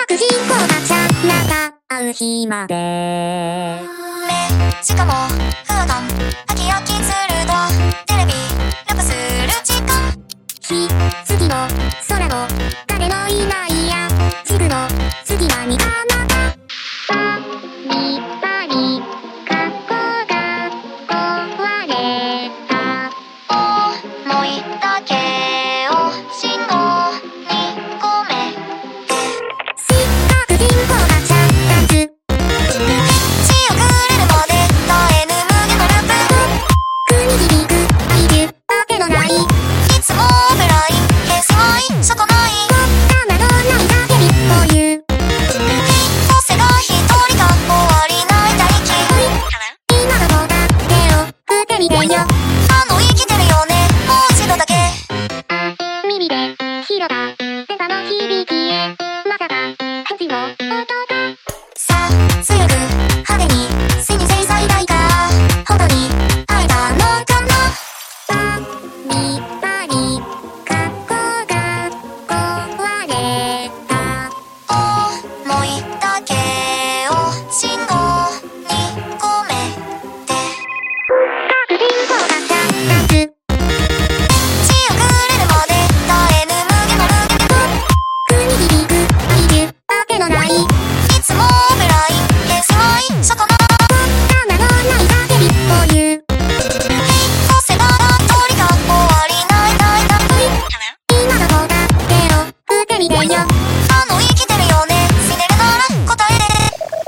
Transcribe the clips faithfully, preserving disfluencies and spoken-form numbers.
く人口がちゃなた会う日までねしかも不安飽き飽きするとテレビラップする時間ひ次の空の誰もいないや地区の隙間にあなたパリパリ過去が壊れた思いだけを信号に込めて四角人口がちゃダンス血をくれるまで絶えぬ無限のループ国響く愛流わけのないいつもオフライン平成はいそこない玉のない叫びこういう個性が一人か終わりない大気今どこだ手を振ってみてよあの生きてるよねもう一度だけ耳で広が電波の響きへまさか恥の音がさあ強く派手に先に制裁大か本当に会えたのかなパリパリ過去が壊れた思いだけを信号に込めて各人口がちゃダンス血をくれるまで絶えぬ無限のループ国響く愛流わけのないいつもオフライン平成はいそこの玉のない叫びこういう個性が一人か終わりない大大今どこだ手を振ってみてよあの生きてるよね死ねるなら答えて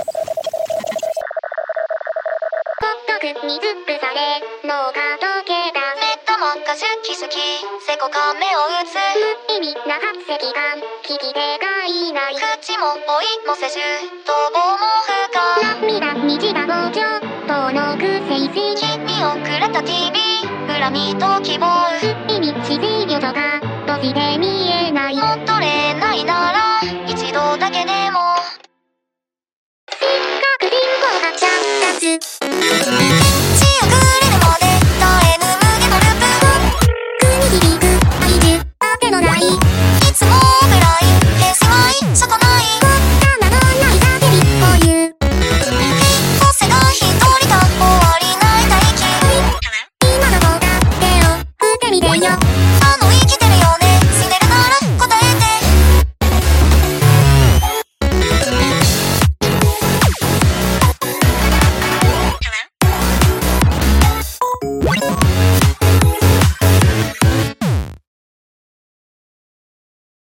ほっとくにズップされ脳が溶け出目玉が好き好きせこか目を打つす無意味な発石感聞き手がいない口も追いもせず逃亡も不可涙にじが膨張遠のく精神君をくれた ティーブイ 恨みと希望意味し水魚とか閉じて見